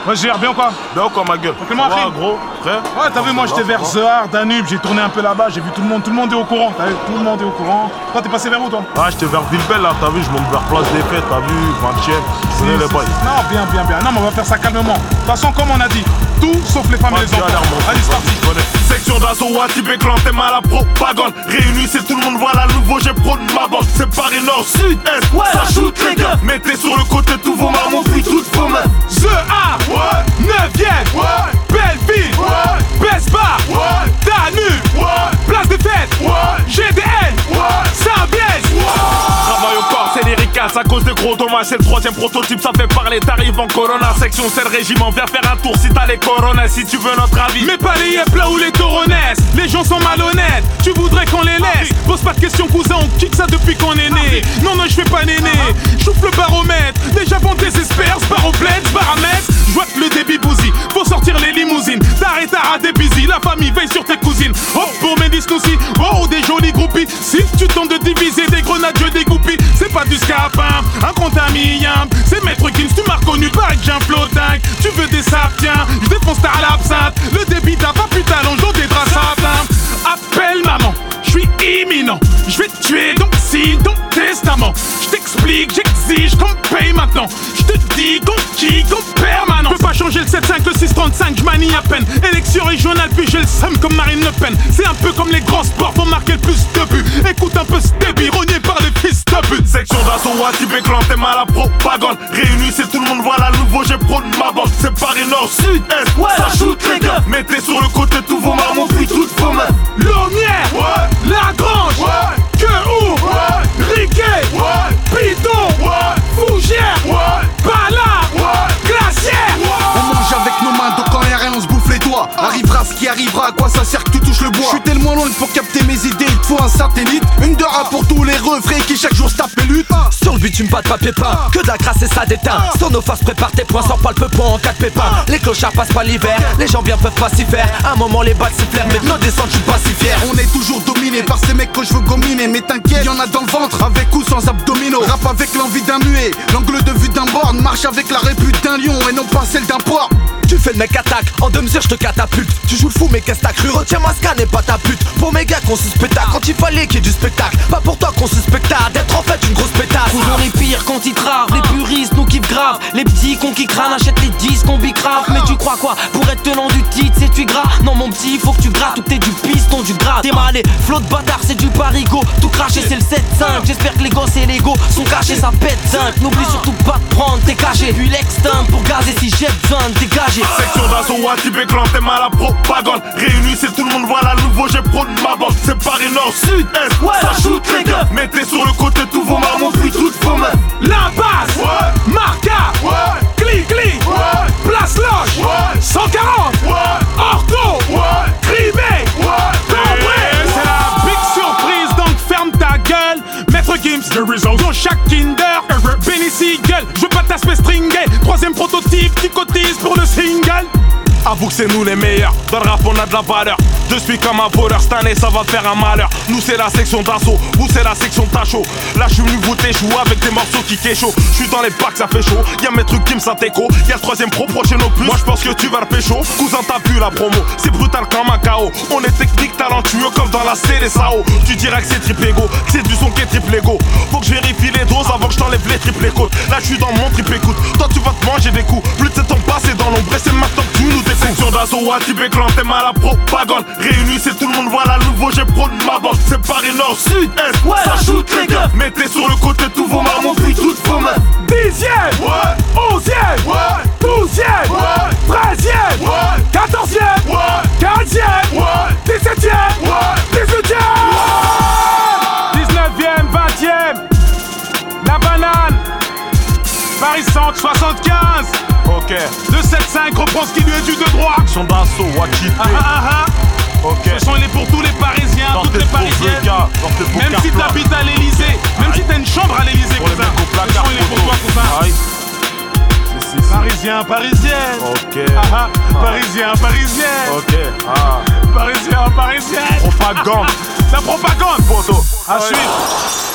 Ouais, j'ai bien quoi? Bien quoi, ma gueule? Tranquillement, ouais, gros, frère. Ouais, t'as vu, moi j'étais vers The Hard, Danube, j'ai tourné un peu là-bas, j'ai vu tout le monde est au courant, t'as vu, tout le monde est au courant. Toi, t'es passé vers où, toi? Ah, j'étais vers Villebelle, là, t'as vu, je monte vers Place des Fêtes, t'as vu, 20ème, je connais les bails. Non, bien. Non, mais on va faire ça calmement. De toute façon, comme on a dit, tout sauf les femmes et les enfants. Allez, c'est parti. Section d'assaut, Watibé, clan, t'aimes à la propagande. Réunis, c'est tout le monde, voilà le nouveau, j'ai pro de ma bande. C'est Paris Nord, Sud, Est, ouais, ça shoot les gars. Mettez sur le côté tous vos marmots, puis toutes vos meufs. The Hard, ouais, 9ème, ouais, Belleville, ouais, Besbar, ouais, Danube, ouais, Place des Fêtes, ouais, GDN, ouais, Saint-Blaise, ouais. Travail au corps, c'est l'iricas à cause de gros dommages. C'est le 3ème prototype, ça fait parler. T'arrives en Corona, section, c'est le régiment. Viens faire un tour si t'as les coronas, si tu veux notre avis. Mais pas les yep là où les tauronaises. Les gens sont malhonnêtes, tu voudrais qu'on les laisse. Pose pas de questions, cousin, on kick ça depuis qu'on est né. Non, je fais pas néné, j'ouvre le baromètre. Déjà vent désespère, baroblède, baramètre. J'vois que le débit bousille, faut sortir les limousines. T'arrêtes à des busy, la famille veille sur tes cousines. Hop pour mes disnoussis, oh des jolis groupies. Si tu tentes de diviser des grenades, je dégoupille. C'est pas du scapin, un contaminant. C'est Maître Gims, tu m'as reconnu, pareil que j'ai un flow dingue. Tu veux des sapiens, je défonce ta l'absinthe. Le débit t'as pas putain dans des draps sapins. Appelle maman, je suis imminent. Je vais te tuer, donc signe ton testament. Je t'explique, j'exige qu'on me paye maintenant. Je te dis qu'on kick en permanence. Je peux pas changer le 7-5, le 6-35, je manie à peine. Élection régionale, puis j'ai le seum comme Marine Le Pen. C'est un peu comme les grands sports, faut marquer le plus de buts. Écoute un peu ce débit, rogné par les fils de but. Section d'assaut, Watibé, clan, t'aimes à la propagande. Réunis, c'est tout le monde, voilà le nouveau, j'ai pro de ma bande. C'est Paris Nord, Sud, Est, ouais, ça shoot les gars. Mettez sur le côté tous vos marmots, puis toutes vos meufs. Laumière, ouais, Lagrange, ouais, Quehour, ouais, Riquet, ouais, Piton, ouais, Fougère, ouais, Ballard, ouais, Glacière, ouais. On mange avec nos mains, donc quand y'a rien on se bouffe les doigts. Arrivera ce qui arrivera, à quoi ça sert que tu touches le bois. Je suis tellement loin que pour capter mes idées il te faut un satellite. Une de rap pour tous les refrains qui chaque jour se tapent et luttent. Sur le bitume pas de papier peint, que de la crasse et ça déteint. Sur nos faces prépare tes points, sors pas le peu en cas de pépin. Les clochards passent pas l'hiver, les gens bien peuvent pas s'y faire. Un moment les balles sifflèrent, mais nos descentes je suis pas si fier. On est toujours dominé par ces mecs que je veux gominer. Mais t'inquiète, y'en a dans le ventre, avec ou sans abdominaux. Rap avec l'envie d'un muet, l'angle de vue d'un borne. Marche avec la répute d'un lion et non pas celle d'un porc. Tu fais le mec attaque, en 2 mesures je te catapulte. Tu joues le fou mais qu'est-ce t'as cru? Retiens ma scan et pas ta pute. Pour mes gars qu'on suspecta quand il fallait qu'il y ait du spectacle. Pas pour toi qu'on suspecta d'être en fait une grosse pétasse. Toujours les pires quand ils travent, les puristes nous kiffent grave. Les petits cons qui crânent achètent les disques on bicrave. Mais tu crois quoi? Pour être tenant du titre c'est tu gras. Non mon petit faut que tu grattes ou que t'es du piston du gras. T'es malé, flot de bâtard c'est du parigo. Tout craché c'est le 7-5. J'espère que les gosses et les go sont cachés ça pète 5. N'oublie surtout pas de prendre tes cachets. Puis l'extinct pour gazer si j'ai besoin de dégager. Section d'assaut, Watibé, clan, t'aimes à la propagande. Réunis, c'est tout le monde, voilà le nouveau, j'ai pro de ma bande. C'est Paris Nord, Sud, Est, ouais, ça shoot les gars. Mettez sur le côté tous vos marmots, puis toutes vos meufs. La base, ouais, Marca, ouais, Cli-Cli, ouais, Place Loche, ouais, 140, ouais, Orto, ouais, Cribé, ouais, Cambré. C'est la big surprise, donc ferme ta gueule. Maître Gims, the results dans chaque Kinder. Benny Siegel, je veux pas t'aspect stringé. 3ème prototype qui cotise pour le single. Avoue que c'est nous les meilleurs, dans le rap on a de la valeur. Je suis comme un voleur, cette année ça va faire un malheur. Nous c'est la section d'assaut, vous c'est la section tacho. Là je suis venu vous jouer avec des morceaux qui kécho. Je suis dans les packs ça fait chaud, y'a Maître Gims ça t'écho. Y'a le 3ème pro prochain au plus, moi je pense que tu vas le pécho. Cousin t'as vu la promo, c'est brutal comme un KO. On est technique, talentueux comme dans la CDSAO. Tu diras que c'est triple ego, que c'est du son qui est triple ego. Faut que je vérifie les doses avant que je t'enlève les triples côtes. Là je suis dans mon triple écoute, toi tu vas te manger des coups. Plus de 7 ans passé dans l'ombre et c'est maintenant que tu nous découvres. Section d'assaut, Watibé, clan, t'aimes à la propagande. Réunis, c'est tout le monde, voilà le nouveau, j'ai pro de ma bande. C'est Paris Nord, Sud, Est, ouais, ça shoot les gars. Mettez sur le côté tous vos marmots, puis toutes vos meufs. 10ème, ouais, 11ème, ouais, 12ème, ouais, 13ème, ouais, 14ème, ouais, 15ème, ouais, 17ème, ouais, 18ème, 19ème, 20ème, la banane, Paris Centre 75. Ok. Le 7-5 reprend ce qui lui est dû de droit. Section d'assaut, Watibé. Ok. Ce son il est pour tous les Parisiens, toutes les Parisiennes. Même si t'habites à l'Elysée, même si t'as une chambre à l'Elysée, cousin. Le son il est pour toi, cousin. Parisien, parisienne. Ok. Parisien, parisienne. Ok. Parisien, parisienne. Propagande. La propagande. Photo. À suivre.